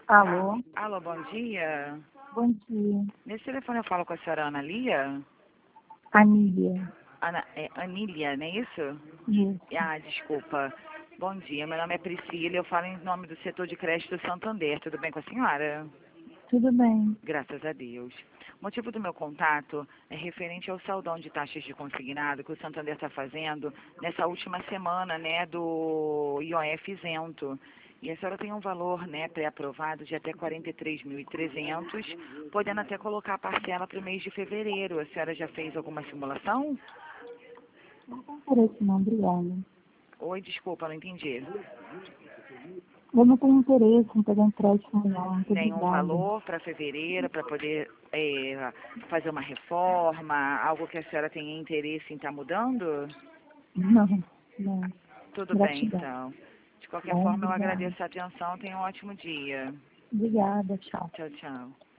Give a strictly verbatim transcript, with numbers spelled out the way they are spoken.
Alô? Alô, bom dia. Bom dia. Nesse telefone eu falo com a senhora Ana Lia? Anília. Ana, é, Anília, não é isso? Isso. Ah, desculpa. Bom dia, meu nome é Priscila e eu falo em nome do setor de crédito Santander. Tudo bem com a senhora? Tudo bem. Graças a Deus. O motivo do meu contato é referente ao saldão de taxas de consignado que o Santander está fazendo nessa última semana, né, do I O F isento. E a senhora tem um valor, né, pré-aprovado de até quarenta e três mil e trezentos, podendo até colocar a parcela para o mês de fevereiro. A senhora já fez alguma simulação? Não tem interesse não, obrigada. Oi, desculpa, não entendi. Eu não tenho interesse em pegar empréstimo não, muito Nenhum obrigada. valor para fevereiro, para poder é, fazer uma reforma, algo que a senhora tenha interesse em estar mudando? Não, não. Tudo bem, Gratidão. então. De qualquer Bom, forma, eu obrigada. agradeço a atenção. Tenha um ótimo dia. Obrigada, tchau. Tchau, tchau.